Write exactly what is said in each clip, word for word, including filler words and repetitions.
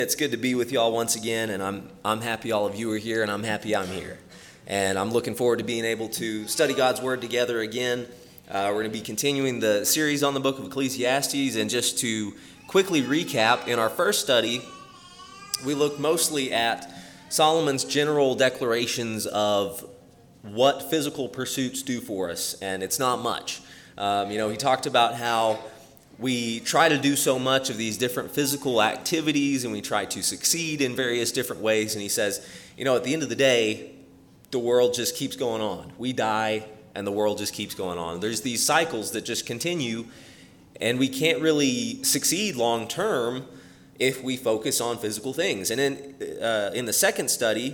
It's good to be with y'all once again, and I'm I'm happy all of you are here, and I'm happy I'm here. And I'm looking forward to being able to study God's Word together again. Uh, we're going to be continuing the series on the book of Ecclesiastes, and just to quickly recap, in our first study, we looked mostly at Solomon's general declarations of what physical pursuits do for us, and it's not much. Um, you know, he talked about how we try to do so much of these different physical activities, and we try to succeed in various different ways. And he says, you know, at the end of the day, the world just keeps going on. We die, and the world just keeps going on. There's these cycles that just continue, and we can't really succeed long term if we focus on physical things. And then uh, in the second study,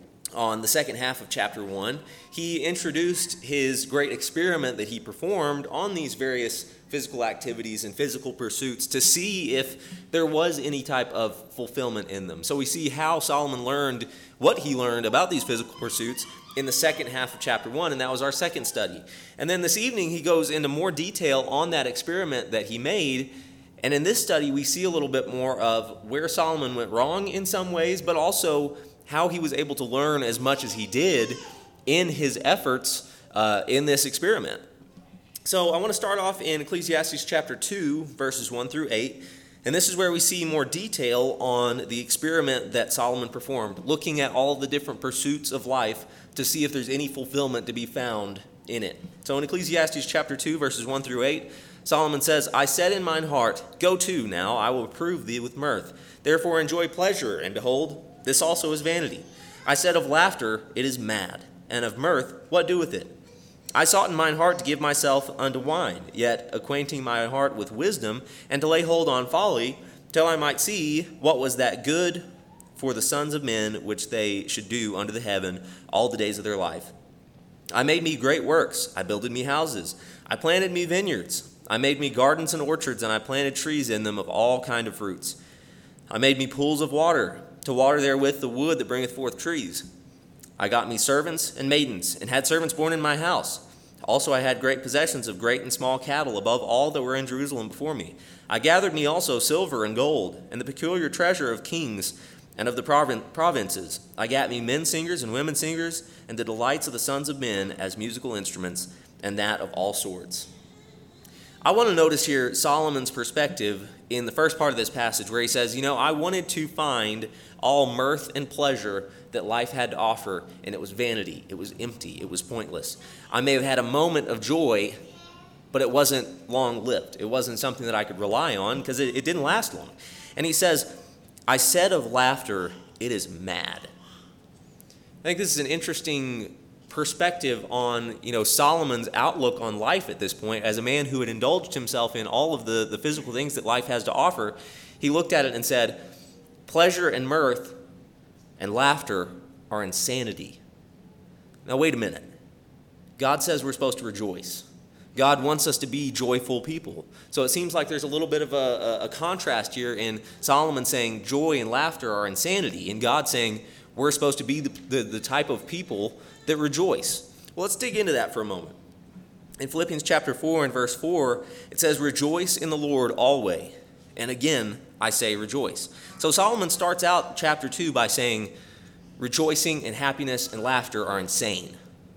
on the second half of chapter one, he introduced his great experiment that he performed on these various physical activities and physical pursuits to see if there was any type of fulfillment in them. So we see how Solomon learned what he learned about these physical pursuits in the second half of chapter one, and that was our second study. And then this evening he goes into more detail on that experiment that he made, and in this study we see a little bit more of where Solomon went wrong in some ways, but also how he was able to learn as much as he did in his efforts uh, in this experiment. So I want to start off in Ecclesiastes chapter two, verses one through eight, and this is where we see more detail on the experiment that Solomon performed, looking at all the different pursuits of life to see if there's any fulfillment to be found in it. So in Ecclesiastes chapter two, verses one through eight, Solomon says, I said in mine heart, go to now, I will approve thee with mirth. Therefore enjoy pleasure, and behold, this also is vanity. I said of laughter, it is mad, and of mirth, what doeth it? I sought in mine heart to give myself unto wine, yet acquainting my heart with wisdom, and to lay hold on folly, till I might see what was that good for the sons of men which they should do under the heaven all the days of their life. I made me great works, I builded me houses, I planted me vineyards, I made me gardens and orchards, and I planted trees in them of all kind of fruits. I made me pools of water, to water therewith the wood that bringeth forth trees. I got me servants and maidens, and had servants born in my house. Also I had great possessions of great and small cattle, above all that were in Jerusalem before me. I gathered me also silver and gold, and the peculiar treasure of kings and of the provin- provinces. I gat me men singers and women singers, and the delights of the sons of men as musical instruments, and that of all sorts. I want to notice here Solomon's perspective in the first part of this passage where he says, you know, I wanted to find all mirth and pleasure that life had to offer, and it was vanity, it was empty, it was pointless. I may have had a moment of joy, but it wasn't long-lived. It wasn't something that I could rely on because it, it didn't last long. And he says, I said of laughter, it is mad. I think this is an interesting perspective on, you know, Solomon's outlook on life at this point. As a man who had indulged himself in all of the, the physical things that life has to offer, he looked at it and said, pleasure and mirth and laughter are insanity. Now wait a minute. God says we're supposed to rejoice. God wants us to be joyful people. So it seems like there's a little bit of a, a, a contrast here in Solomon saying joy and laughter are insanity, and God saying we're supposed to be the, the, the type of people that rejoice. Well, let's dig into that for a moment. In Philippians chapter four and verse four, it says, rejoice in the Lord always. And again, I say rejoice. So Solomon starts out chapter two by saying, rejoicing and happiness and laughter are insane.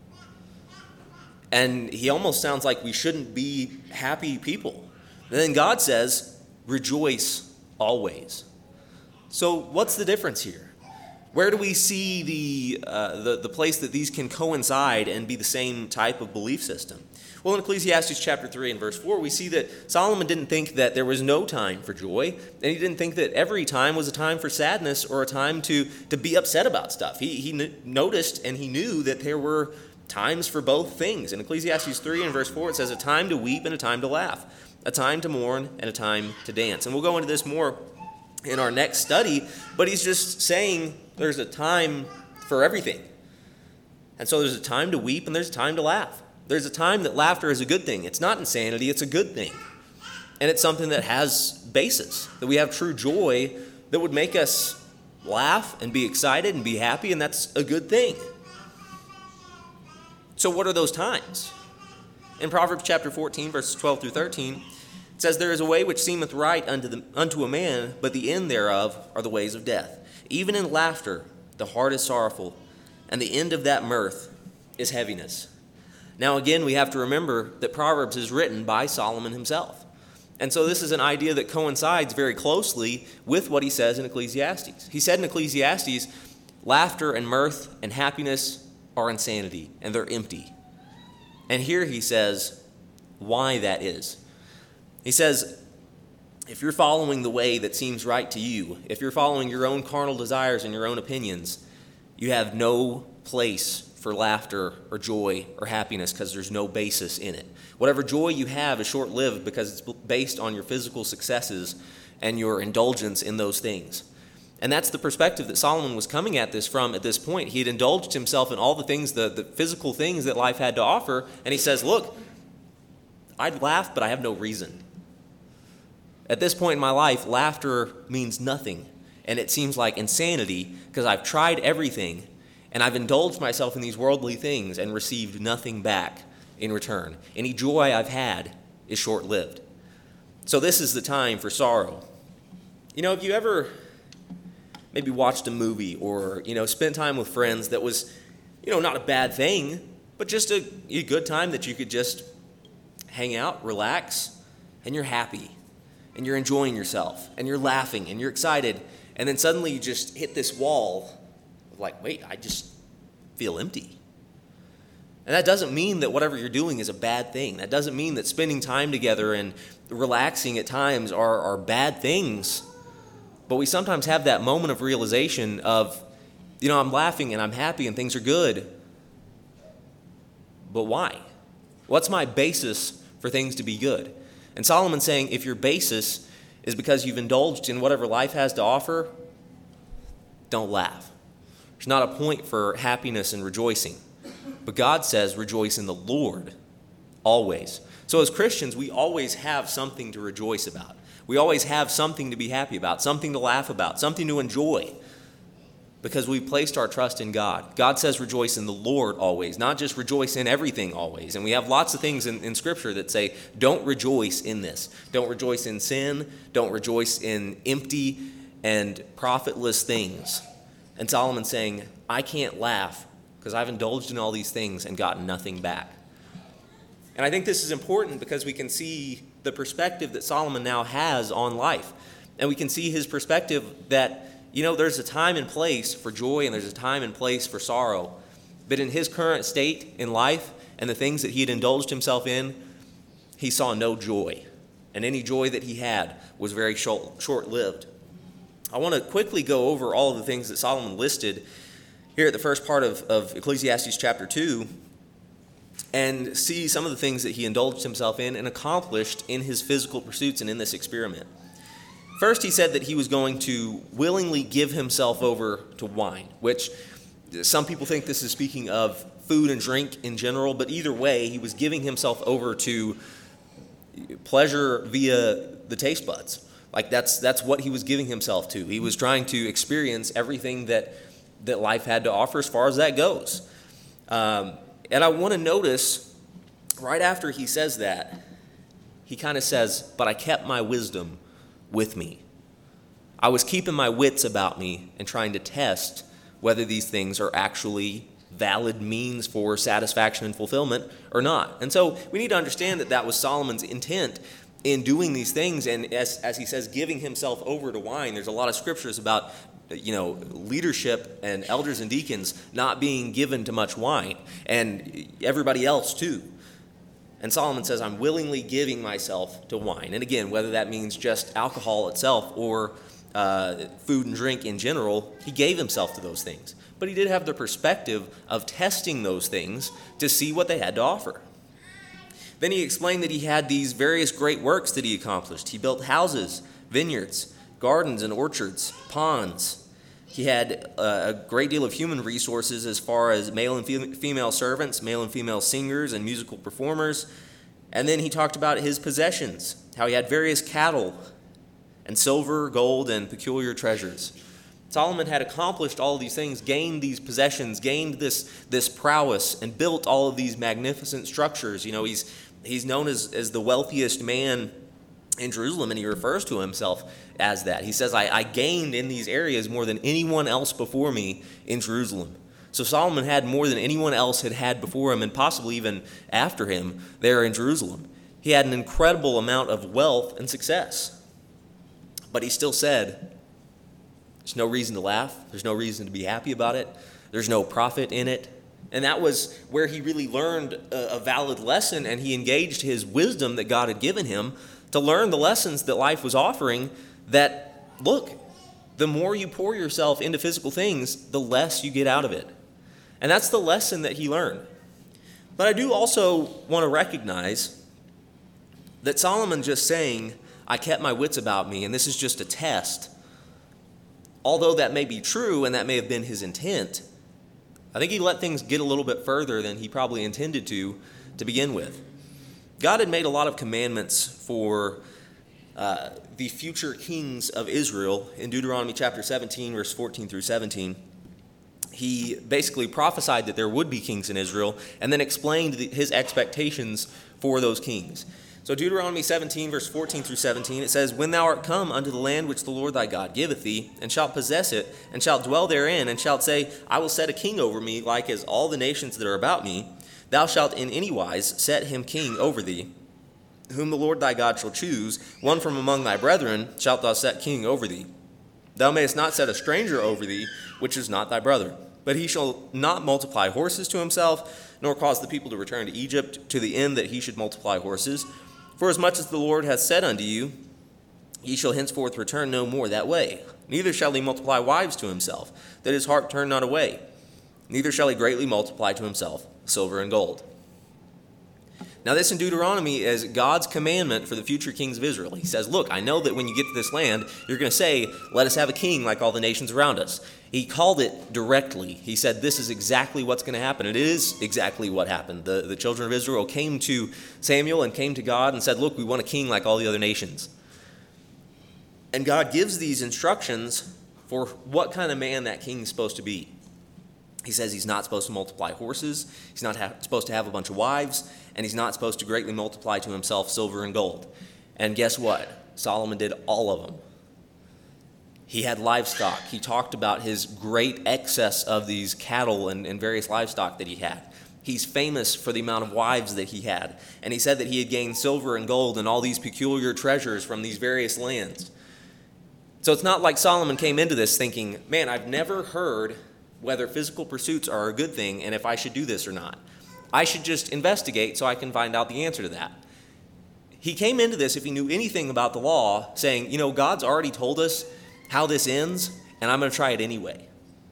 And he almost sounds like we shouldn't be happy people. And then God says, rejoice always. So what's the difference here? Where do we see the, uh, the the place that these can coincide and be the same type of belief system? Well, in Ecclesiastes chapter three and verse four, we see that Solomon didn't think that there was no time for joy, and he didn't think that every time was a time for sadness or a time to, to be upset about stuff. He, he n- noticed and he knew that there were times for both things. In Ecclesiastes three and verse four, it says, a time to weep and a time to laugh, a time to mourn and a time to dance. And we'll go into this more in our next study, but he's just saying there's a time for everything. And so there's a time to weep and there's a time to laugh. There's a time that laughter is a good thing. It's not insanity, it's a good thing. And it's something that has basis, that we have true joy that would make us laugh and be excited and be happy, and that's a good thing. So what are those times? In Proverbs chapter fourteen, verses twelve through thirteen, it It says, there is a way which seemeth right unto, the, unto a man, but the end thereof are the ways of death. Even in laughter the heart is sorrowful, and the end of that mirth is heaviness. Now again, we have to remember that Proverbs is written by Solomon himself. And so this is an idea that coincides very closely with what he says in Ecclesiastes. He said in Ecclesiastes, laughter and mirth and happiness are insanity, and they're empty. And here he says why that is. He says, if you're following the way that seems right to you, if you're following your own carnal desires and your own opinions, you have no place for laughter or joy or happiness because there's no basis in it. Whatever joy you have is short-lived because it's based on your physical successes and your indulgence in those things. And that's the perspective that Solomon was coming at this from at this point. He had indulged himself in all the things, the, the physical things that life had to offer, and he says, look, I'd laugh, but I have no reason. At this point in my life, laughter means nothing, and it seems like insanity because I've tried everything, and I've indulged myself in these worldly things and received nothing back in return. Any joy I've had is short-lived. So this is the time for sorrow. You know, have you ever maybe watched a movie or, you know, spent time with friends that was, you know, not a bad thing, but just a, a good time that you could just hang out, relax, and you're happy, and you're enjoying yourself, and you're laughing, and you're excited, and then suddenly you just hit this wall of like, wait, I just feel empty. And that doesn't mean that whatever you're doing is a bad thing. That doesn't mean that spending time together and relaxing at times are, are bad things. But we sometimes have that moment of realization of, you know, I'm laughing and I'm happy and things are good. But why? What's my basis for things to be good? And Solomon's saying if your basis is because you've indulged in whatever life has to offer, don't laugh. There's not a point for happiness and rejoicing. But God says rejoice in the Lord always. So as Christians, we always have something to rejoice about. We always have something to be happy about, something to laugh about, something to enjoy, because we've placed our trust in God. God says rejoice in the Lord always, not just rejoice in everything always. And we have lots of things in, in Scripture that say, don't rejoice in this. Don't rejoice in sin. Don't rejoice in empty and profitless things. And Solomon's saying, I can't laugh because I've indulged in all these things and gotten nothing back. And I think this is important because we can see the perspective that Solomon now has on life. And we can see his perspective that, you know, there's a time and place for joy and there's a time and place for sorrow. But in his current state in life and the things that he had indulged himself in, he saw no joy. And any joy that he had was very short-lived. I want to quickly go over all of the things that Solomon listed here at the first part of, of Ecclesiastes chapter two and see some of the things that he indulged himself in and accomplished in his physical pursuits and in this experiment. First, he said that he was going to willingly give himself over to wine, which some people think this is speaking of food and drink in general, but either way, he was giving himself over to pleasure via the taste buds. Like that's that's what he was giving himself to. He was trying to experience everything that, that life had to offer as far as that goes. Um, and I want to notice, right after he says that, he kind of says, but I kept my wisdom with me. I was keeping my wits about me and trying to test whether these things are actually valid means for satisfaction and fulfillment or not. And so we need to understand that that was Solomon's intent in doing these things. And as, as he says, giving himself over to wine, there's a lot of scriptures about, you know, leadership and elders and deacons not being given to much wine, and everybody else too. And Solomon says, I'm willingly giving myself to wine. And again, whether that means just alcohol itself or uh, food and drink in general, he gave himself to those things. But he did have the perspective of testing those things to see what they had to offer. Then he explained that he had these various great works that he accomplished. He built houses, vineyards, gardens and orchards, ponds. He had a great deal of human resources as far as male and female servants, male and female singers and musical performers. And then he talked about his possessions, how he had various cattle and silver, gold, and peculiar treasures. Solomon had accomplished all of these things, gained these possessions, gained this, this prowess, and built all of these magnificent structures. You know, he's he's known as, as the wealthiest man in Jerusalem, and he refers to himself as that. He says, I, I gained in these areas more than anyone else before me in Jerusalem. So Solomon had more than anyone else had had before him, and possibly even after him there in Jerusalem. He had an incredible amount of wealth and success. But he still said, there's no reason to laugh. There's no reason to be happy about it. There's no profit in it. And that was where he really learned a, a valid lesson, and he engaged his wisdom that God had given him to learn the lessons that life was offering, that, look, the more you pour yourself into physical things, the less you get out of it. And that's the lesson that he learned. But I do also want to recognize that Solomon just saying, I kept my wits about me, and this is just a test, although that may be true and that may have been his intent, I think he let things get a little bit further than he probably intended to to begin with. God had made a lot of commandments for uh, the future kings of Israel. In Deuteronomy chapter seventeen, verse fourteen through seventeen, he basically prophesied that there would be kings in Israel and then explained the, his expectations for those kings. So Deuteronomy seventeen, verse fourteen through seventeen, it says, When thou art come unto the land which the Lord thy God giveth thee, and shalt possess it, and shalt dwell therein, and shalt say, I will set a king over me, like as all the nations that are about me, thou shalt in any wise set him king over thee, whom the Lord thy God shall choose, one from among thy brethren shalt thou set king over thee. Thou mayest not set a stranger over thee, which is not thy brother. But he shall not multiply horses to himself, nor cause the people to return to Egypt, to the end that he should multiply horses. For as much as the Lord hath said unto you, ye shall henceforth return no more that way. Neither shall he multiply wives to himself, that his heart turn not away. Neither shall he greatly multiply to himself silver and gold. Now this in Deuteronomy is God's commandment for the future kings of Israel. He says, look, I know that when you get to this land, you're going to say, let us have a king like all the nations around us. He called it directly. He said, this is exactly what's going to happen. It is exactly what happened. The, the children of Israel came to Samuel and came to God and said, look, we want a king like all the other nations. And God gives these instructions for what kind of man that king is supposed to be. He says he's not supposed to multiply horses, he's not ha- supposed to have a bunch of wives, and he's not supposed to greatly multiply to himself silver and gold. And guess what? Solomon did all of them. He had livestock. He talked about his great excess of these cattle and, and various livestock that he had. He's famous for the amount of wives that he had. And he said that he had gained silver and gold and all these peculiar treasures from these various lands. So it's not like Solomon came into this thinking, man, I've never heard whether physical pursuits are a good thing and if I should do this or not. I should just investigate so I can find out the answer to that. He came into this, if he knew anything about the law, saying, you know, God's already told us how this ends, and I'm going to try it anyway.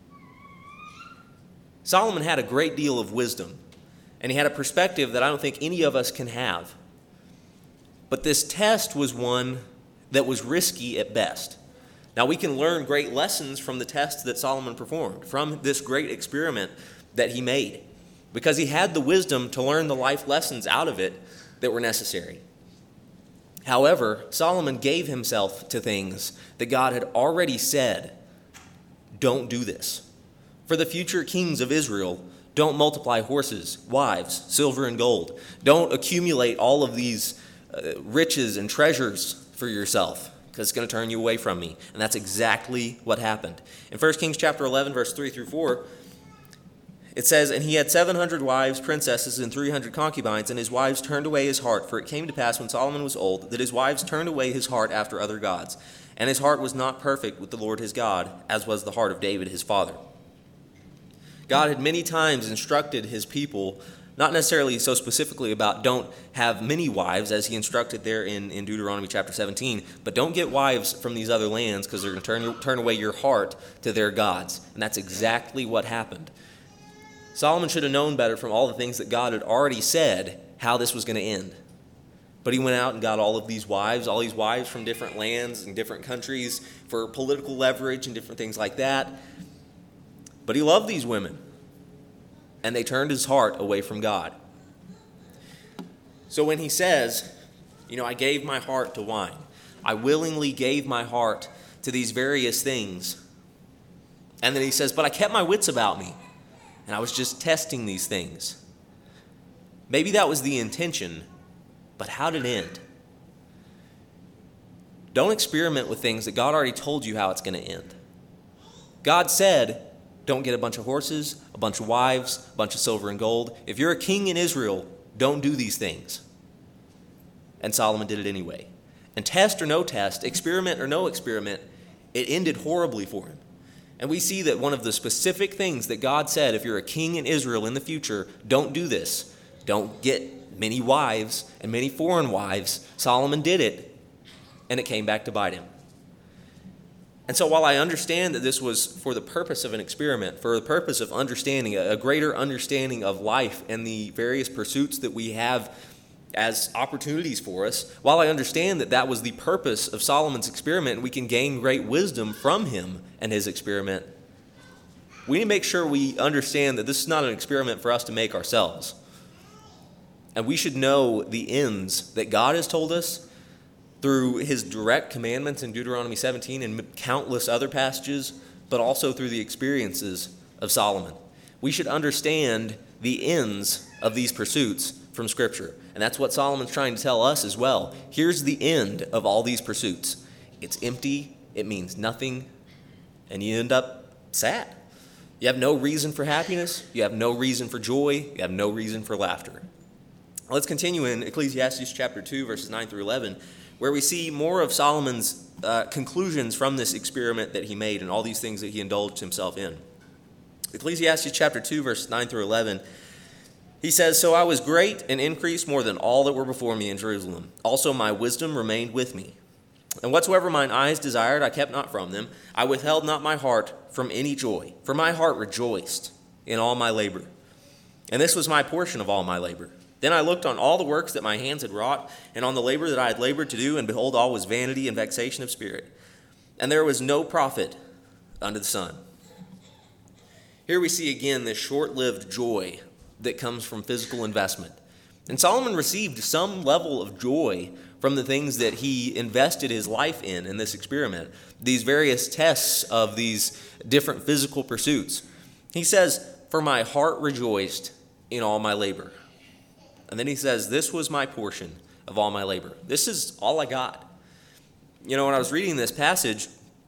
Solomon had a great deal of wisdom, and he had a perspective that I don't think any of us can have. But this test was one that was risky at best. Now, we can learn great lessons from the test that Solomon performed, from this great experiment that he made, because he had the wisdom to learn the life lessons out of it that were necessary. However, Solomon gave himself to things that God had already said, don't do this. For the future kings of Israel, don't multiply horses, wives, silver and gold. Don't accumulate all of these uh, riches and treasures for yourself, because it's going to turn you away from me. And that's exactly what happened. In First Kings chapter eleven, verse three through four, it says, And he had seven hundred wives, princesses, and three hundred concubines, and his wives turned away his heart. For it came to pass when Solomon was old, that his wives turned away his heart after other gods. And his heart was not perfect with the Lord his God, as was the heart of David his father. God had many times instructed his people, not necessarily so specifically about don't have many wives, as he instructed there in, in Deuteronomy chapter seventeen, but don't get wives from these other lands because they're going to turn, turn away your heart to their gods. And that's exactly what happened. Solomon should have known better from all the things that God had already said how this was going to end. But he went out and got all of these wives, all these wives from different lands and different countries for political leverage and different things like that. But he loved these women, and they turned his heart away from God. So when he says, you know, I gave my heart to wine, I willingly gave my heart to these various things, and then he says, but I kept my wits about me, and I was just testing these things. Maybe that was the intention, but how did it end? Don't experiment with things that God already told you how it's going to end. God said, don't get a bunch of horses, a bunch of wives, a bunch of silver and gold. If you're a king in Israel, don't do these things. And Solomon did it anyway. And test or no test, experiment or no experiment, it ended horribly for him. And we see that one of the specific things that God said, if you're a king in Israel in the future, don't do this. Don't get many wives and many foreign wives. Solomon did it, and it came back to bite him. And so while I understand that this was for the purpose of an experiment, for the purpose of understanding, a greater understanding of life and the various pursuits that we have as opportunities for us, while I understand that that was the purpose of Solomon's experiment and we can gain great wisdom from him and his experiment, we need to make sure we understand that this is not an experiment for us to make ourselves. And we should know the ends that God has told us through his direct commandments in Deuteronomy seventeen and countless other passages, but also through the experiences of Solomon. We should understand the ends of these pursuits from Scripture. And that's what Solomon's trying to tell us as well. Here's the end of all these pursuits. It's empty, it means nothing, and you end up sad. You have no reason for happiness, you have no reason for joy, you have no reason for laughter. Let's continue in Ecclesiastes chapter two, verses nine through eleven, where we see more of Solomon's uh, conclusions from this experiment that he made and all these things that he indulged himself in. Ecclesiastes chapter two, verses nine through eleven, he says, "So I was great and increased more than all that were before me in Jerusalem. Also my wisdom remained with me. And whatsoever mine eyes desired, I kept not from them. I withheld not my heart from any joy, for my heart rejoiced in all my labor. And this was my portion of all my labor. Then I looked on all the works that my hands had wrought, and on the labor that I had labored to do, and behold, all was vanity and vexation of spirit. And there was no profit under the sun." Here we see again this short-lived joy that comes from physical investment. And Solomon received some level of joy from the things that he invested his life in in this experiment, these various tests of these different physical pursuits. He says, "For my heart rejoiced in all my labor." And then he says, "This was my portion of all my labor." This is all I got. You know, when I was reading this passage,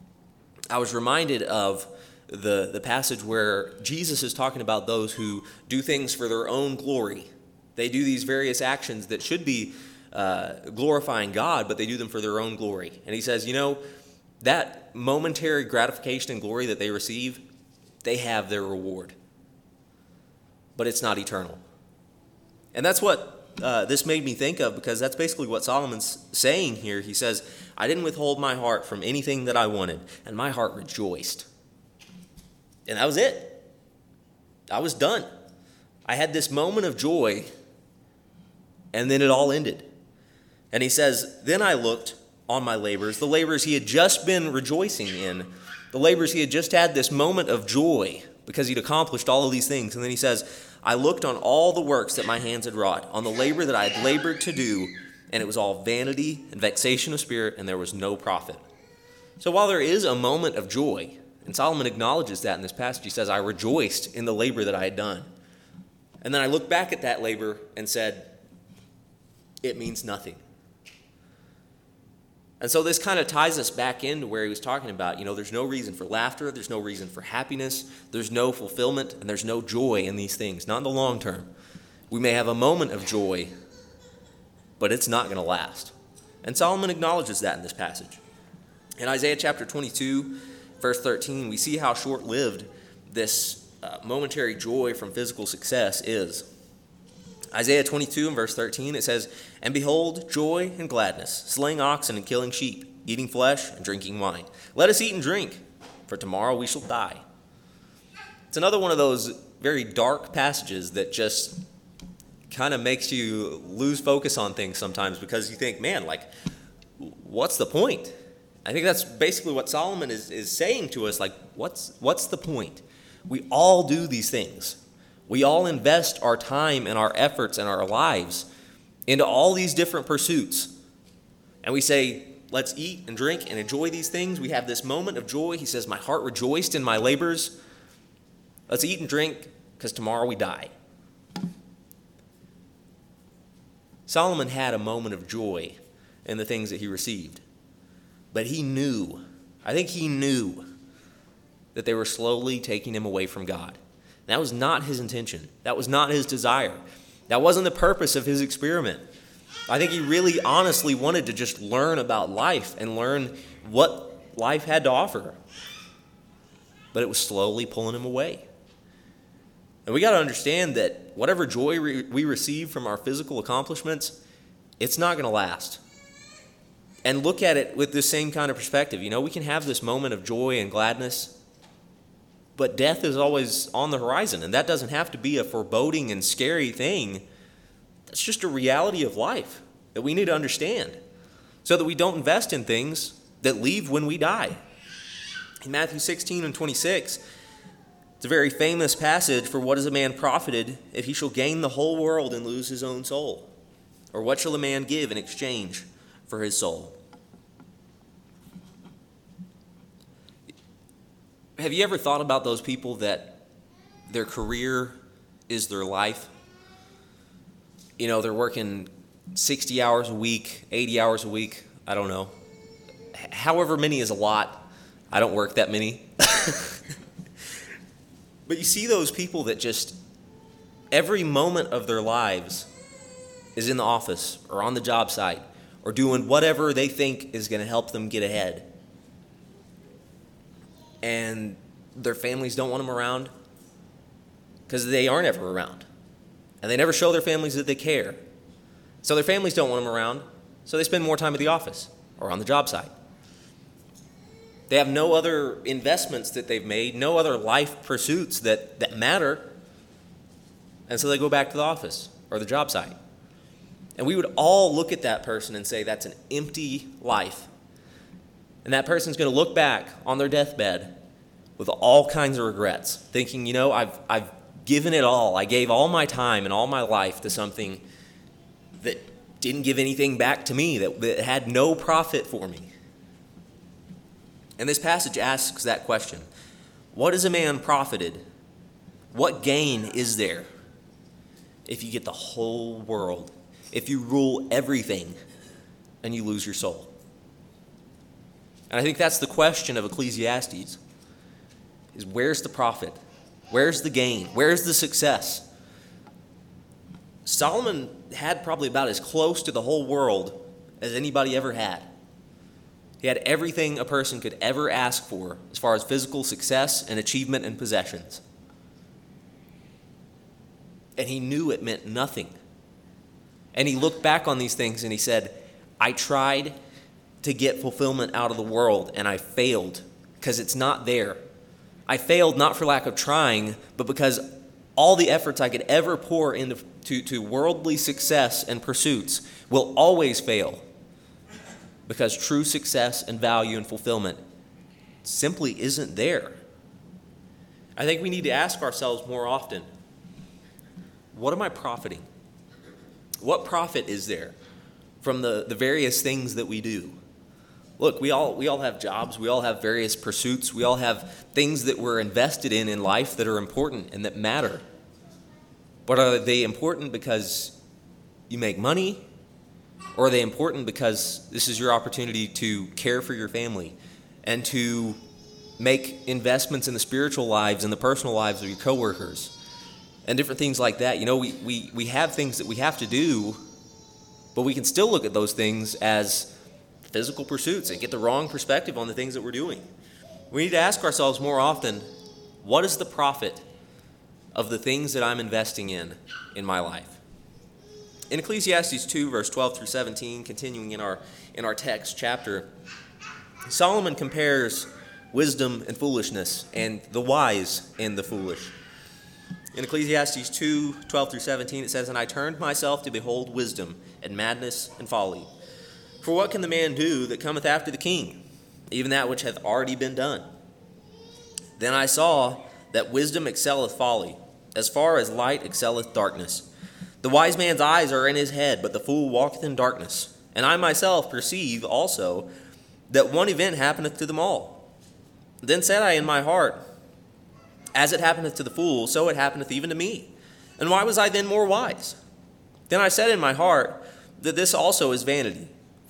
I was reminded of the, the passage where Jesus is talking about those who do things for their own glory. They do these various actions that should be uh, glorifying God, but they do them for their own glory. And he says, you know, that momentary gratification and glory that they receive, they have their reward. But it's not eternal. And that's what uh, this made me think of, because that's basically what Solomon's saying here. He says, I didn't withhold my heart from anything that I wanted, and my heart rejoiced. And that was it. I was done. I had this moment of joy, and then it all ended. And he says, then I looked on my labors, the labors he had just been rejoicing in, the labors he had just had this moment of joy because he'd accomplished all of these things. And then he says, I looked on all the works that my hands had wrought, on the labor that I had labored to do, and it was all vanity and vexation of spirit, and there was no profit. So while there is a moment of joy, and Solomon acknowledges that in this passage, he says, I rejoiced in the labor that I had done. And then I looked back at that labor and said, it means nothing. And so this kind of ties us back into where he was talking about, you know, there's no reason for laughter, there's no reason for happiness, there's no fulfillment, and there's no joy in these things, not in the long term. We may have a moment of joy, but it's not going to last. And Solomon acknowledges that in this passage. In Isaiah chapter twenty-two, verse thirteen, we see how short-lived this uh, momentary joy from physical success is. Isaiah twenty-two and verse thirteen, it says, And behold, joy and gladness, slaying oxen and killing sheep, eating flesh and drinking wine. Let us eat and drink, for tomorrow we shall die. It's another one of those very dark passages that just kind of makes you lose focus on things sometimes, because you think, man, like, what's the point? I think that's basically what Solomon is, is saying to us, like, what's what's the point? We all do these things. We all invest our time and our efforts and our lives into all these different pursuits. And we say, let's eat and drink and enjoy these things. We have this moment of joy. He says, my heart rejoiced in my labors. Let's eat and drink, because tomorrow we die. Solomon had a moment of joy in the things that he received. But he knew, I think he knew that they were slowly taking him away from God. That was not his intention. That was not his desire. That wasn't the purpose of his experiment. I think he really honestly wanted to just learn about life and learn what life had to offer. But it was slowly pulling him away. And we got to understand that whatever joy we receive from our physical accomplishments, it's not going to last. And look at it with the same kind of perspective. You know, we can have this moment of joy and gladness, but death is always on the horizon, and that doesn't have to be a foreboding and scary thing. That's just a reality of life that we need to understand so that we don't invest in things that leave when we die. In Matthew sixteen and twenty-six, it's a very famous passage for what is a man profited if he shall gain the whole world and lose his own soul? Or what shall a man give in exchange for his soul? Have you ever thought about those people that their career is their life? You know, they're working sixty hours a week, eighty hours a week, I don't know. However many is a lot. I don't work that many. But you see those people that just every moment of their lives is in the office or on the job site or doing whatever they think is going to help them get ahead. And their families don't want them around because they aren't ever around. And they never show their families that they care. So their families don't want them around, so they spend more time at the office or on the job site. They have no other investments that they've made, no other life pursuits that, that matter. And so they go back to the office or the job site. And we would all look at that person and say, that's an empty life. And that person's going to look back on their deathbed with all kinds of regrets, thinking, you know, I've I've given it all. I gave all my time and all my life to something that didn't give anything back to me, that, that had no profit for me. And this passage asks that question. What is a man profited? What gain is there if you get the whole world, if you rule everything and you lose your soul? And I think that's the question of Ecclesiastes, is where's the profit? Where's the gain? Where's the success? Solomon had probably about as close to the whole world as anybody ever had. He had everything a person could ever ask for as far as physical success and achievement and possessions. And he knew it meant nothing. And he looked back on these things and he said, I tried to get fulfillment out of the world and I failed because it's not there. I failed not for lack of trying, but because all the efforts I could ever pour into to, to worldly success and pursuits will always fail. Because true success and value and fulfillment simply isn't there. I think we need to ask ourselves more often, what am I profiting? What profit is there from the, the various things that we do? Look, we all we all have jobs, we all have various pursuits, we all have things that we're invested in in life that are important and that matter. But are they important because you make money? Or are they important because this is your opportunity to care for your family and to make investments in the spiritual lives and the personal lives of your coworkers and different things like that? You know, we, we, we have things that we have to do, but we can still look at those things as physical pursuits and get the wrong perspective on the things that we're doing. We need to ask ourselves more often, what is the profit of the things that I'm investing in in my life? In Ecclesiastes two, verse twelve through seventeen, continuing in our in our text chapter, Solomon compares wisdom and foolishness and the wise and the foolish. In Ecclesiastes two, twelve through seventeen, it says, And I turned myself to behold wisdom and madness and folly. For what can the man do that cometh after the king, even that which hath already been done? Then I saw that wisdom excelleth folly, as far as light excelleth darkness. The wise man's eyes are in his head, but the fool walketh in darkness. And I myself perceive also that one event happeneth to them all. Then said I in my heart, As it happeneth to the fool, so it happeneth even to me. And why was I then more wise? Then I said in my heart that this also is vanity.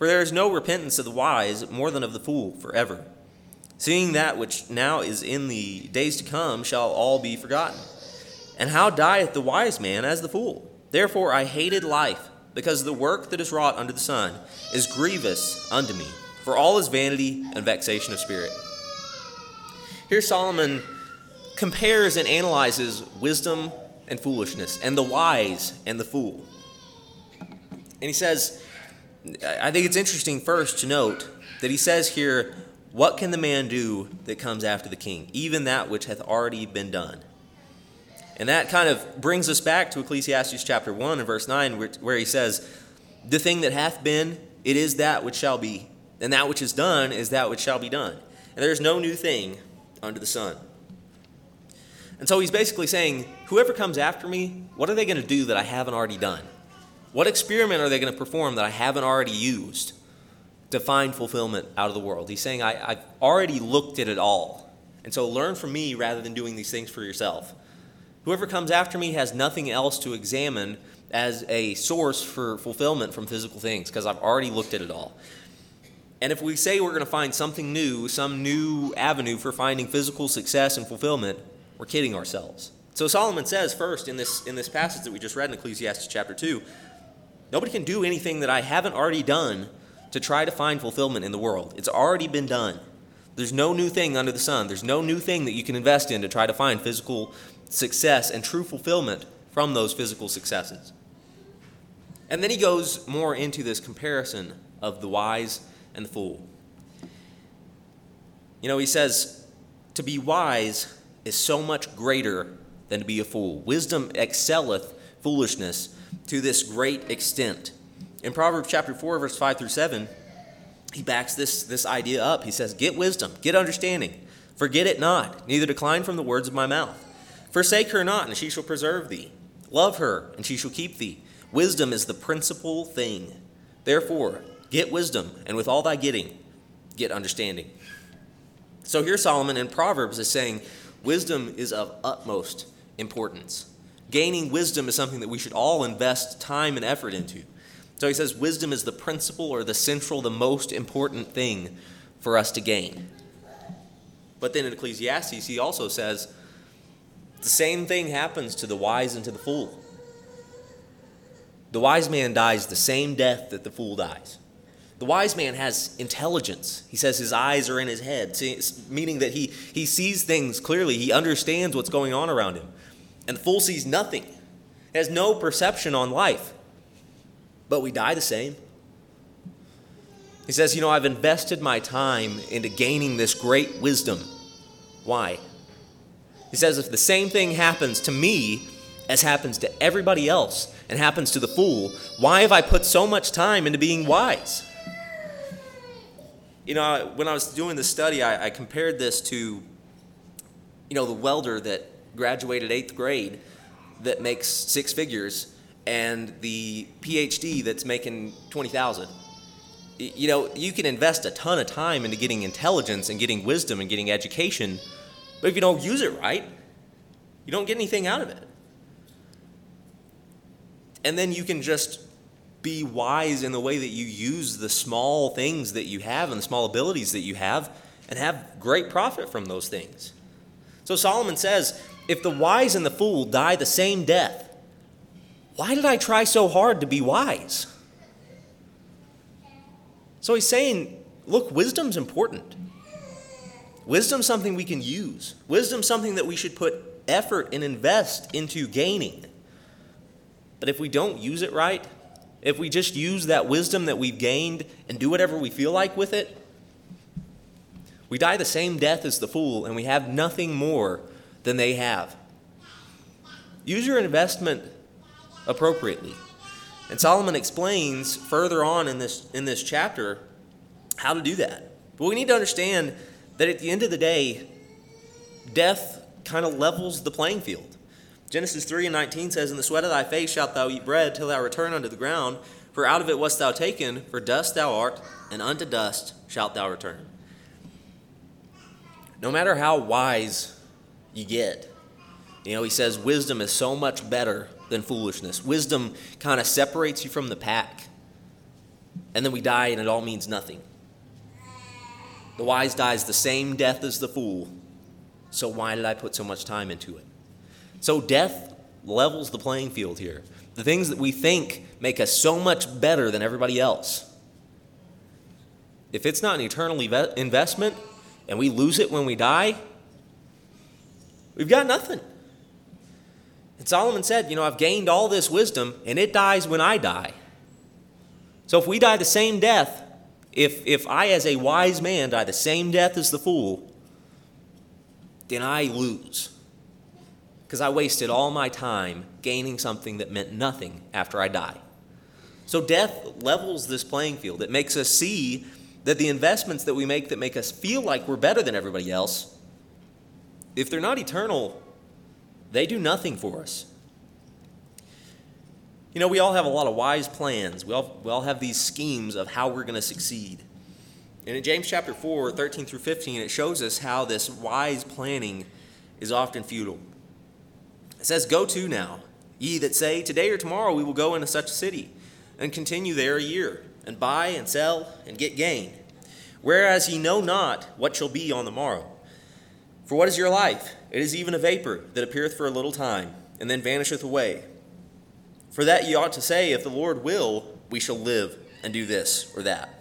For there is no repentance of the wise more than of the fool forever. Seeing that which now is in the days to come shall all be forgotten. And how dieth the wise man as the fool? Therefore I hated life, because the work that is wrought under the sun is grievous unto me, for all is vanity and vexation of spirit. Here Solomon compares and analyzes wisdom and foolishness, and the wise and the fool. And he says, I think it's interesting first to note that he says here, what can the man do that comes after the king? Even that which hath already been done. And that kind of brings us back to Ecclesiastes chapter one and verse nine, where he says, the thing that hath been, it is that which shall be, and that which is done is that which shall be done. And there is no new thing under the sun. And so he's basically saying, whoever comes after me, what are they going to do that I haven't already done? What experiment are they going to perform that I haven't already used to find fulfillment out of the world? He's saying, I, I've already looked at it all. And so learn from me rather than doing these things for yourself. Whoever comes after me has nothing else to examine as a source for fulfillment from physical things, because I've already looked at it all. And if we say we're going to find something new, some new avenue for finding physical success and fulfillment, we're kidding ourselves. So Solomon says first in this in this passage that we just read in Ecclesiastes chapter two, nobody can do anything that I haven't already done to try to find fulfillment in the world. It's already been done. There's no new thing under the sun. There's no new thing that you can invest in to try to find physical success and true fulfillment from those physical successes. And then he goes more into this comparison of the wise and the fool. You know, he says, to be wise is so much greater than to be a fool. Wisdom excelleth foolishness to this great extent. In Proverbs chapter four, verse five through seven, he backs this, this idea up. He says, get wisdom, get understanding. Forget it not, neither decline from the words of my mouth. Forsake her not, and she shall preserve thee. Love her, and she shall keep thee. Wisdom is the principal thing. Therefore, get wisdom, and with all thy getting, get understanding. So here Solomon in Proverbs is saying, wisdom is of utmost importance. Gaining wisdom is something that we should all invest time and effort into. So he says wisdom is the principal or the central, the most important thing for us to gain. But then in Ecclesiastes, he also says the same thing happens to the wise and to the fool. The wise man dies the same death that the fool dies. The wise man has intelligence. He says his eyes are in his head, meaning that he, he sees things clearly. He understands what's going on around him. And the fool sees nothing. He has no perception on life. But we die the same. He says, you know, I've invested my time into gaining this great wisdom. Why? He says, if the same thing happens to me as happens to everybody else and happens to the fool, why have I put so much time into being wise? You know, when I was doing this study, I, I compared this to, you know, the welder that graduated eighth grade that makes six figures and the P H D that's making twenty thousand. You know, you can invest a ton of time into getting intelligence and getting wisdom and getting education, but if you don't use it right, you don't get anything out of it. And then you can just be wise in the way that you use the small things that you have and the small abilities that you have and have great profit from those things. So Solomon says, if the wise and the fool die the same death, why did I try so hard to be wise? So he's saying, look, wisdom's important. Wisdom's something we can use. Wisdom's something that we should put effort and invest into gaining. But if we don't use it right, if we just use that wisdom that we've gained and do whatever we feel like with it, we die the same death as the fool and we have nothing more than they have. Use your investment appropriately. And Solomon explains further on in this in this chapter how to do that. But we need to understand that at the end of the day, death kind of levels the playing field. Genesis three and nineteen says, in the sweat of thy face shalt thou eat bread till thou return unto the ground, for out of it wast thou taken, for dust thou art, and unto dust shalt thou return. No matter how wise you get, you know, he says wisdom is so much better than foolishness. Wisdom kind of separates you from the pack. and then we die and it all means nothing. The wise dies the same death as the fool, so why did I put so much time into it? So death levels the playing field here. The things that we think make us so much better than everybody else. If it's not an eternal investment and we lose it when we die, we've got nothing. And Solomon said, you know, I've gained all this wisdom and it dies when I die. So if we die the same death, if, if I as a wise man die the same death as the fool, then I lose. Because I wasted all my time gaining something that meant nothing after I die. So death levels this playing field. It makes us see that the investments that we make that make us feel like we're better than everybody else, if they're not eternal, they do nothing for us. You know, we all have a lot of wise plans. We all, we all have these schemes of how we're going to succeed. And in James chapter four, thirteen through fifteen, it shows us how this wise planning is often futile. It says, "Go to now, ye that say, today or tomorrow we will go into such a city, and continue there a year, and buy and sell and get gain. Whereas ye know not what shall be on the morrow. For what is your life? It is even a vapor that appeareth for a little time, and then vanisheth away. For that ye ought to say, if the Lord will, we shall live and do this or that."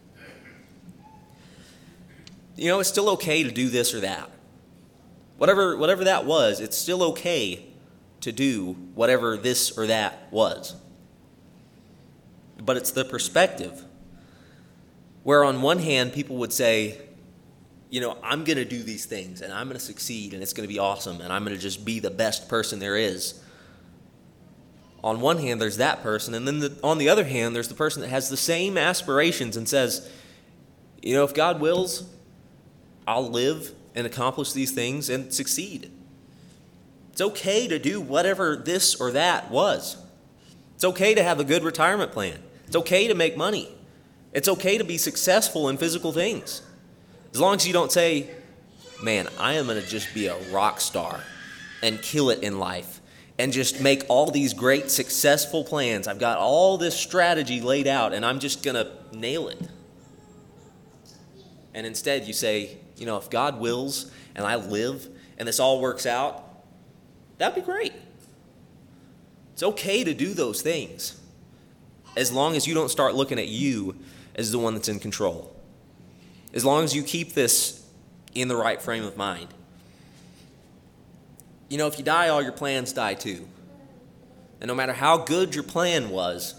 You know, it's still okay to do this or that. Whatever, whatever that was, it's still okay to do whatever this or that was. But it's the perspective where on one hand people would say, you know, I'm going to do these things and I'm going to succeed and it's going to be awesome and I'm going to just be the best person there is. On one hand, there's that person, and then the, on the other hand, there's the person that has the same aspirations and says, you know, if God wills, I'll live and accomplish these things and succeed. It's okay to do whatever this or that was. It's okay to have a good retirement plan. It's okay to make money. It's okay to be successful in physical things. As long as you don't say, man, I am going to just be a rock star and kill it in life and just make all these great successful plans. I've got all this strategy laid out and I'm just going to nail it. And instead you say, you know, if God wills and I live and this all works out, that'd be great. It's okay to do those things as long as you don't start looking at you as the one that's in control. As long as you keep this in the right frame of mind. You know, if you die, all your plans die too. And no matter how good your plan was,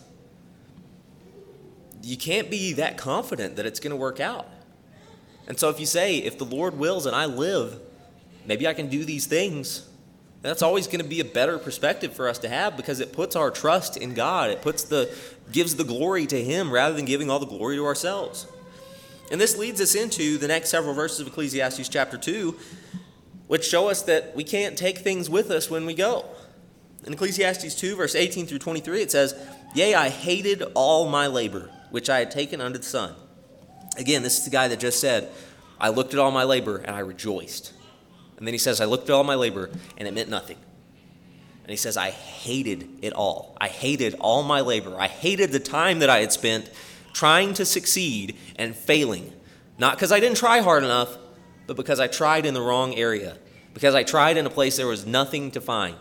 you can't be that confident that it's going to work out. And so if you say, if the Lord wills and I live, maybe I can do these things, that's always going to be a better perspective for us to have because it puts our trust in God. It puts the gives the glory to Him rather than giving all the glory to ourselves. And this leads us into the next several verses of Ecclesiastes chapter two, which show us that we can't take things with us when we go. In Ecclesiastes two, verse eighteen through twenty-three, it says, "Yea, I hated all my labor, which I had taken under the sun." Again, this is the guy that just said, I looked at all my labor and I rejoiced. And then he says, I looked at all my labor and it meant nothing. And he says, I hated it all. I hated all my labor. I hated the time that I had spent trying to succeed and failing. Not because I didn't try hard enough, but because I tried in the wrong area. Because I tried in a place there was nothing to find.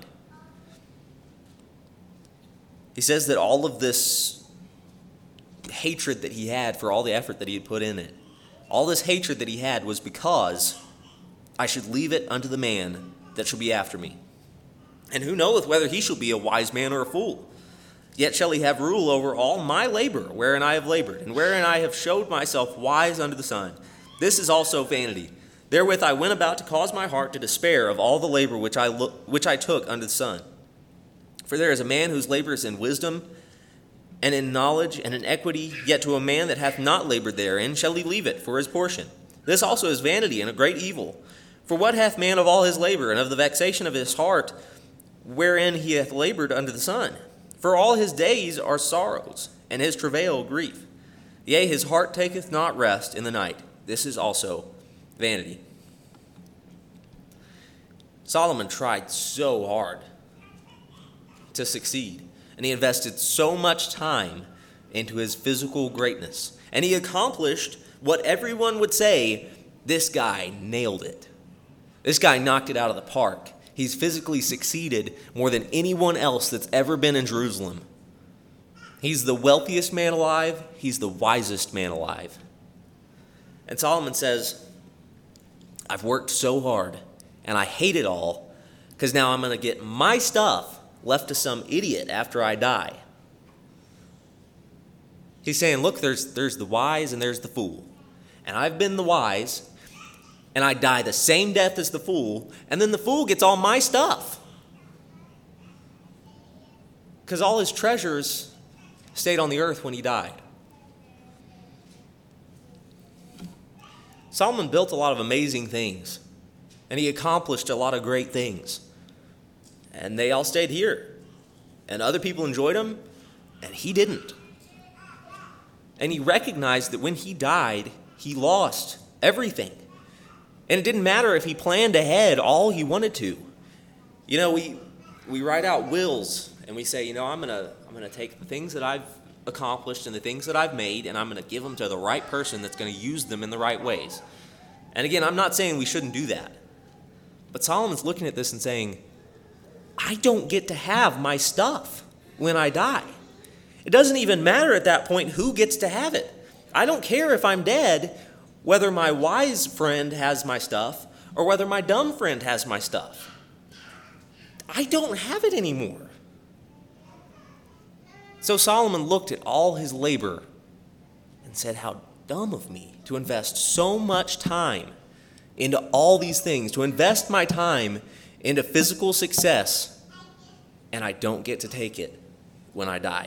He says that all of this hatred that he had for all the effort that he had put in it, all this hatred that he had was because I should leave it unto the man that shall be after me. And who knoweth whether he shall be a wise man or a fool? Yet shall he have rule over all my labor, wherein I have labored, and wherein I have showed myself wise under the sun. This is also vanity. Therewith I went about to cause my heart to despair of all the labor which I lo- which I took under the sun. For there is a man whose labor is in wisdom, and in knowledge, and in equity, yet to a man that hath not labored therein shall he leave it for his portion. This also is vanity and a great evil. For what hath man of all his labor, and of the vexation of his heart, wherein he hath labored under the sun? For all his days are sorrows, and his travail grief. Yea, his heart taketh not rest in the night. This is also vanity. Solomon tried so hard to succeed, and he invested so much time into his physical greatness. And he accomplished what everyone would say, this guy nailed it. This guy knocked it out of the park. He's physically succeeded more than anyone else that's ever been in Jerusalem. He's the wealthiest man alive. He's the wisest man alive. And Solomon says, I've worked so hard, and I hate it all, because now I'm going to get my stuff left to some idiot after I die. He's saying, look, there's, there's the wise and there's the fool. And I've been the wise, and I die the same death as the fool, and then the fool gets all my stuff. Because all his treasures stayed on the earth when he died. Solomon built a lot of amazing things, and he accomplished a lot of great things. And they all stayed here. And other people enjoyed them, and he didn't. And he recognized that when he died, he lost everything. And it didn't matter if he planned ahead all he wanted to. You know, we we write out wills, and we say, you know, I'm going to I'm going to take the things that I've accomplished and the things that I've made, and I'm going to give them to the right person that's going to use them in the right ways. And again, I'm not saying we shouldn't do that. But Solomon's looking at this and saying, I don't get to have my stuff when I die. It doesn't even matter at that point who gets to have it. I don't care if I'm dead, whether my wise friend has my stuff or whether my dumb friend has my stuff. I don't have it anymore. So Solomon looked at all his labor and said, how dumb of me to invest so much time into all these things, to invest my time into physical success, and I don't get to take it when I die.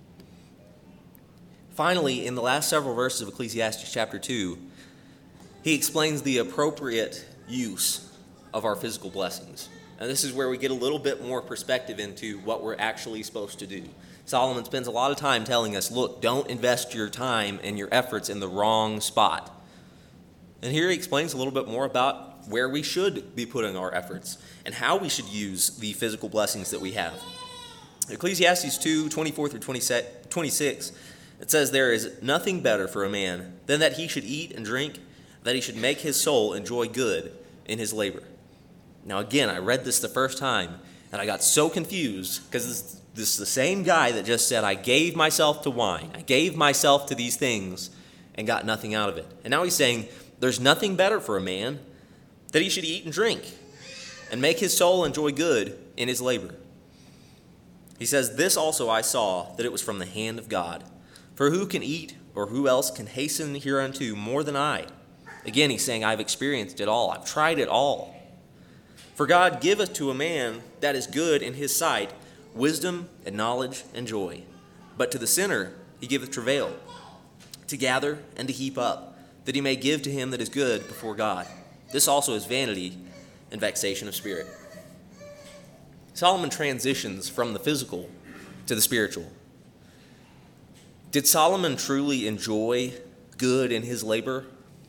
Finally, in the last several verses of Ecclesiastes chapter two, he explains the appropriate use of our physical blessings. And this is where we get a little bit more perspective into what we're actually supposed to do. Solomon spends a lot of time telling us, look, don't invest your time and your efforts in the wrong spot. And here he explains a little bit more about where we should be putting our efforts and how we should use the physical blessings that we have. Ecclesiastes two, twenty-four through twenty-six, it says, there is nothing better for a man than that he should eat and drink, that he should make his soul enjoy good in his labor. Now again, I read this the first time, and I got so confused, because this, this is the same guy that just said, I gave myself to wine, I gave myself to these things, and got nothing out of it. And now he's saying, there's nothing better for a man that he should eat and drink, and make his soul enjoy good in his labor. He says, this also I saw, that it was from the hand of God. For who can eat, or who else can hasten hereunto more than I? Again, he's saying, I've experienced it all. I've tried it all. For God giveth to a man that is good in his sight wisdom and knowledge and joy. But to the sinner he giveth travail, to gather and to heap up, that he may give to him that is good before God. This also is vanity and vexation of spirit. Solomon transitions from the physical to the spiritual. Did Solomon truly enjoy good in his labor?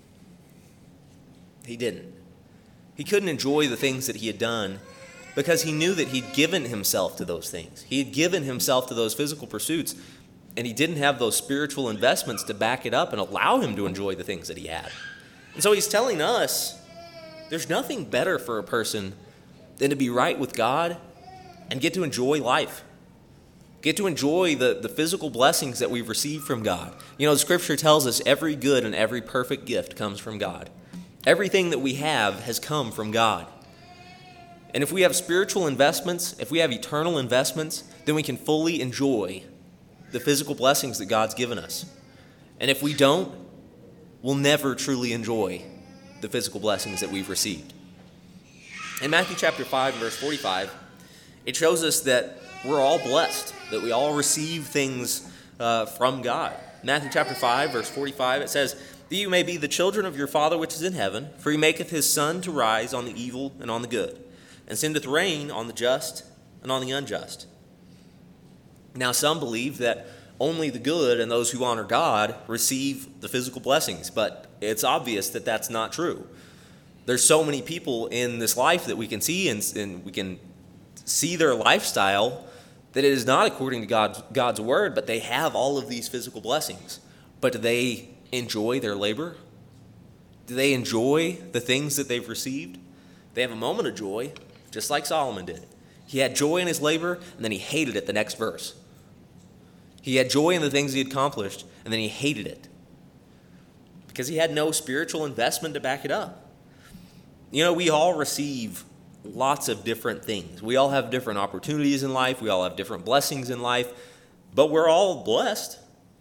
He didn't. He couldn't enjoy the things that he had done because he knew that he'd given himself to those things. He had given himself to those physical pursuits, and he didn't have those spiritual investments to back it up and allow him to enjoy the things that he had. And so he's telling us there's nothing better for a person than to be right with God and get to enjoy life. Get to enjoy the, the physical blessings that we've received from God. You know, the scripture tells us every good and every perfect gift comes from God. Everything that we have has come from God. And if we have spiritual investments, if we have eternal investments, then we can fully enjoy the physical blessings that God's given us. And if we don't, we'll never truly enjoy the physical blessings that we've received. In Matthew chapter five, verse forty-five, it shows us that we're all blessed, that we all receive things uh, from God. Matthew chapter five, verse forty-five, it says, that you may be the children of your Father which is in heaven, for he maketh his sun to rise on the evil and on the good, and sendeth rain on the just and on the unjust. Now some believe that only the good and those who honor God receive the physical blessings, but it's obvious that that's not true. There's so many people in this life that we can see, and, and we can see their lifestyle that it is not according to God's, God's word, but they have all of these physical blessings. But do they enjoy their labor? Do they enjoy the things that they've received? They have a moment of joy, just like Solomon did. He had joy in his labor, and then he hated it the next verse. He had joy in the things he had accomplished, and then he hated it because he had no spiritual investment to back it up. You know, we all receive lots of different things. We all have different opportunities in life. We all have different blessings in life, but we're all blessed.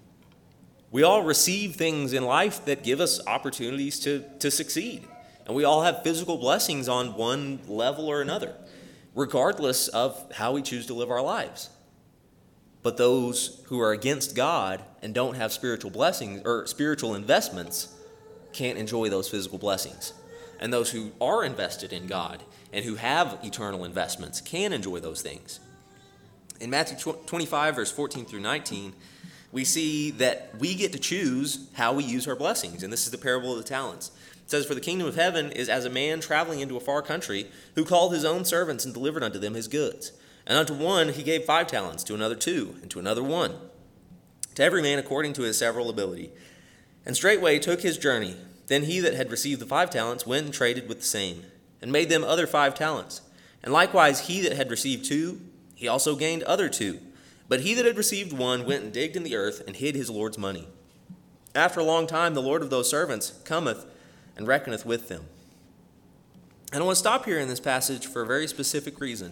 We all receive things in life that give us opportunities to, to succeed. And we all have physical blessings on one level or another, regardless of how we choose to live our lives. But those who are against God and don't have spiritual blessings or spiritual investments can't enjoy those physical blessings. And those who are invested in God and who have eternal investments can enjoy those things. In Matthew twenty-five, verse fourteen through nineteen, we see that we get to choose how we use our blessings. And this is the parable of the talents. It says, "For the kingdom of heaven is as a man traveling into a far country, who called his own servants and delivered unto them his goods. And unto one he gave five talents, to another two, and to another one, to every man according to his several ability. And straightway took his journey. Then he that had received the five talents went and traded with the same, and made them other five talents. And likewise he that had received two, he also gained other two. But he that had received one went and digged in the earth, and hid his Lord's money. After a long time the Lord of those servants cometh and reckoneth with them." And I want to stop here in this passage for a very specific reason.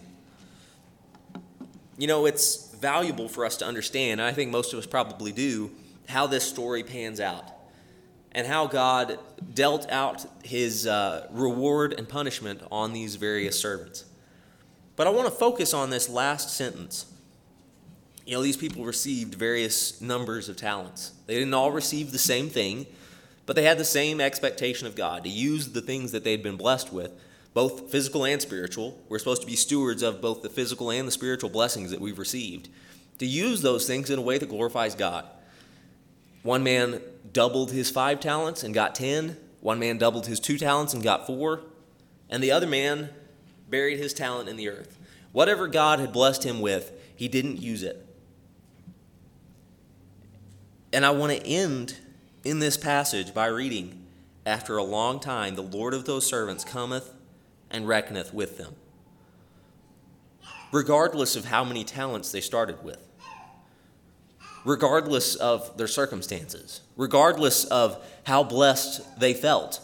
You know, it's valuable for us to understand, and I think most of us probably do, how this story pans out and how God dealt out his uh, reward and punishment on these various servants. But I want to focus on this last sentence. You know, these people received various numbers of talents. They didn't all receive the same thing, but they had the same expectation of God, to use the things that they'd been blessed with, both physical and spiritual. We're supposed to be stewards of both the physical and the spiritual blessings that we've received, to use those things in a way that glorifies God. One man doubled his five talents and got ten. One man doubled his two talents and got four. And the other man buried his talent in the earth. Whatever God had blessed him with, he didn't use it. And I want to end in this passage by reading, "After a long time the Lord of those servants cometh and reckoneth with them," regardless of how many talents they started with, regardless of their circumstances, regardless of how blessed they felt.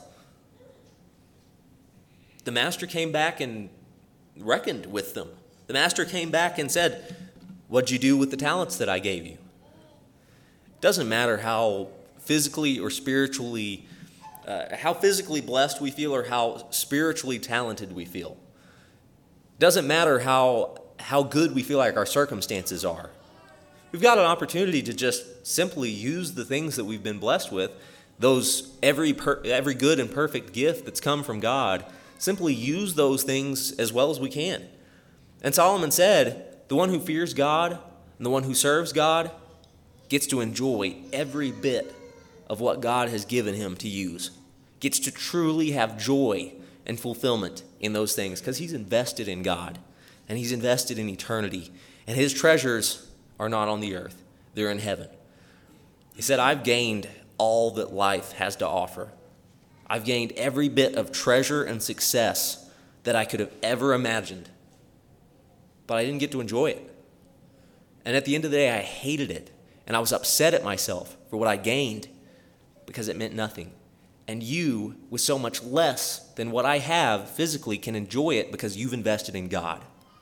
The master came back and reckoned with them. The master came back and said, "What'd you do with the talents that I gave you?" It doesn't matter how physically or spiritually Uh, how physically blessed we feel or how spiritually talented we feel. Doesn't matter how how good we feel like our circumstances are. We've got an opportunity to just simply use the things that we've been blessed with, those every per, every good and perfect gift that's come from God, simply use those things as well as we can. And Solomon said, the one who fears God and the one who serves God gets to enjoy every bit of what God has given him to use, gets to truly have joy and fulfillment in those things because he's invested in God and he's invested in eternity, and his treasures are not on the earth, they're in heaven. He said, "I've gained all that life has to offer. I've gained every bit of treasure and success that I could have ever imagined, but I didn't get to enjoy it. And at the end of the day, I hated it, and I was upset at myself for what I gained, because it meant nothing. And you, with so much less than what I have physically, can enjoy it because you've invested in God.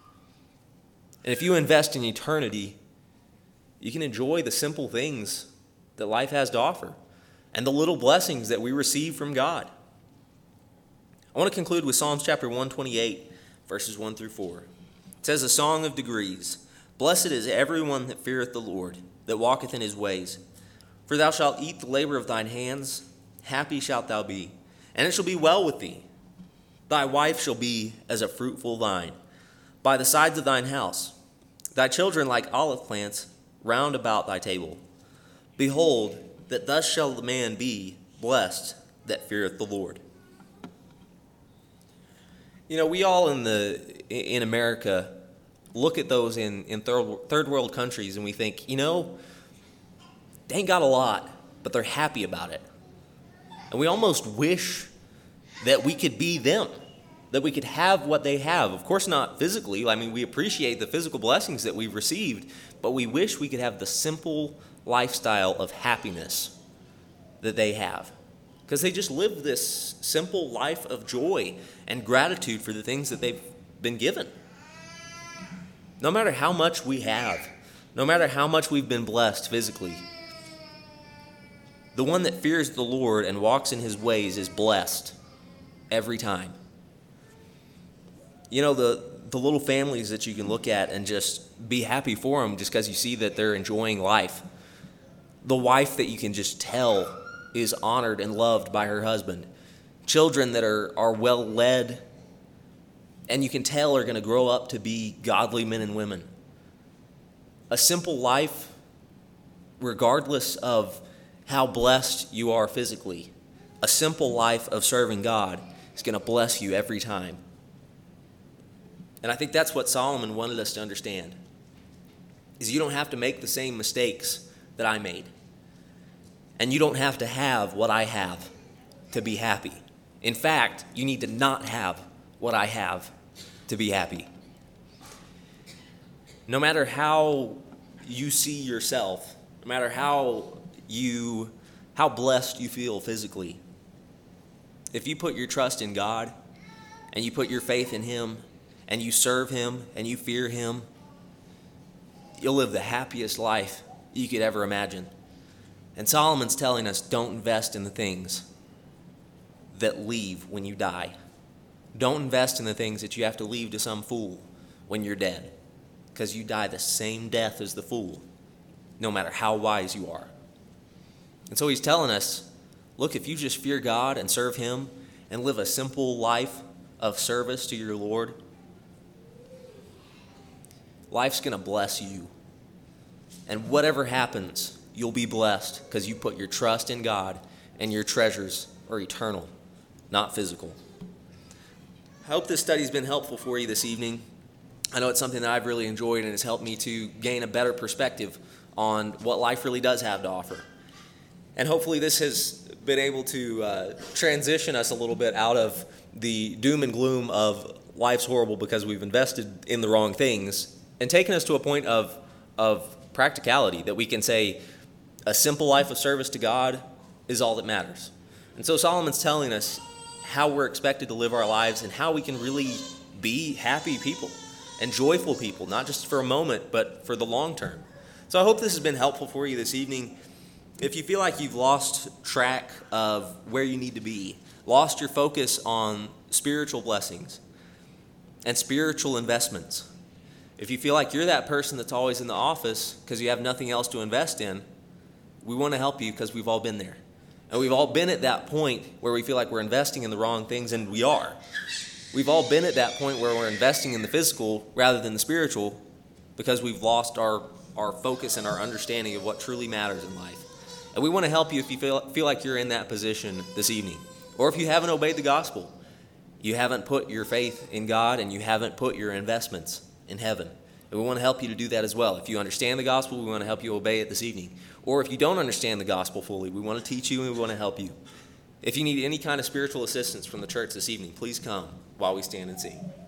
And if you invest in eternity, you can enjoy the simple things that life has to offer and the little blessings that we receive from God." I want to conclude with Psalms chapter one twenty-eight, verses one through four. It says, "A song of degrees. Blessed is everyone that feareth the Lord, that walketh in his ways. For thou shalt eat the labor of thine hands, happy shalt thou be, and it shall be well with thee. Thy wife shall be as a fruitful vine by the sides of thine house, thy children like olive plants round about thy table. Behold, that thus shall the man be blessed that feareth the Lord." You know, we all in the in America look at those in, in third, third world countries and we think, you know, they ain't got a lot, but they're happy about it. And we almost wish that we could be them, that we could have what they have. Of course, not physically. I mean, we appreciate the physical blessings that we've received, but we wish we could have the simple lifestyle of happiness that they have. Because they just live this simple life of joy and gratitude for the things that they've been given. No matter how much we have, no matter how much we've been blessed physically, the one that fears the Lord and walks in his ways is blessed every time. You know, the, the little families that you can look at and just be happy for them just because you see that they're enjoying life. The wife that you can just tell is honored and loved by her husband. Children that are, are well led and you can tell are going to grow up to be godly men and women. A simple life, regardless of how blessed you are physically, a simple life of serving God is going to bless you every time. And I think that's what Solomon wanted us to understand, is you don't have to make the same mistakes that I made. And you don't have to have what I have to be happy. In fact, you need to not have what I have to be happy. No matter how you see yourself, no matter how you how blessed you feel physically, if you put your trust in God and you put your faith in him and you serve him and you fear him, you'll live the happiest life you could ever imagine. And Solomon's telling us, don't invest in the things that leave when you die. Don't invest in the things that you have to leave to some fool when you're dead, because you die the same death as the fool, no matter how wise you are. And so he's telling us, look, if you just fear God and serve him and live a simple life of service to your Lord, life's going to bless you. And whatever happens, you'll be blessed because you put your trust in God and your treasures are eternal, not physical. I hope this study's been helpful for you this evening. I know it's something that I've really enjoyed and has helped me to gain a better perspective on what life really does have to offer. And hopefully this has been able to uh, transition us a little bit out of the doom and gloom of life's horrible because we've invested in the wrong things, and taken us to a point of, of practicality, that we can say a simple life of service to God is all that matters. And so Solomon's telling us how we're expected to live our lives and how we can really be happy people and joyful people, not just for a moment, but for the long term. So I hope this has been helpful for you this evening. If you feel like you've lost track of where you need to be, lost your focus on spiritual blessings and spiritual investments, if you feel like you're that person that's always in the office because you have nothing else to invest in, we want to help you because we've all been there. And we've all been at that point where we feel like we're investing in the wrong things, and we are. We've all been at that point where we're investing in the physical rather than the spiritual because we've lost our, our focus and our understanding of what truly matters in life. And we want to help you if you feel, feel like you're in that position this evening. Or if you haven't obeyed the gospel, you haven't put your faith in God and you haven't put your investments in heaven. And we want to help you to do that as well. If you understand the gospel, we want to help you obey it this evening. Or if you don't understand the gospel fully, we want to teach you and we want to help you. If you need any kind of spiritual assistance from the church this evening, please come while we stand and sing.